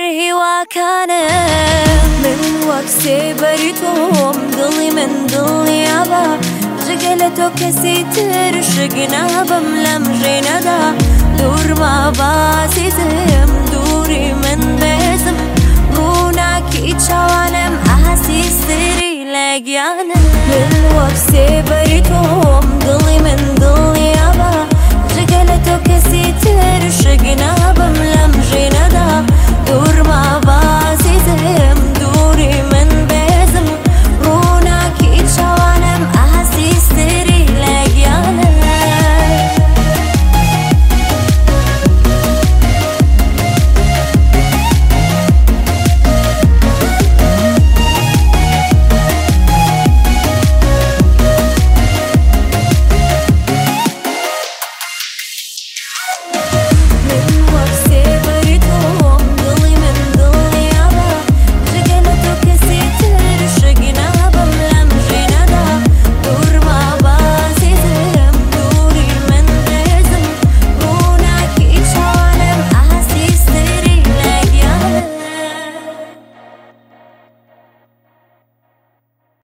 هواکانە من وەک سێبەریتۆم دڵی من دڵنیابە جگە لە تۆ کەسی تر شک نابم لەم ژێنەدا دوورما بازیزم دووری من بێزم ڕووناکی چاوانم ئاسی سری لەگیانم من وەک سێبەریتۆم دڵی من دڵنیابە جگە لە تۆ کەسی تر شک نابم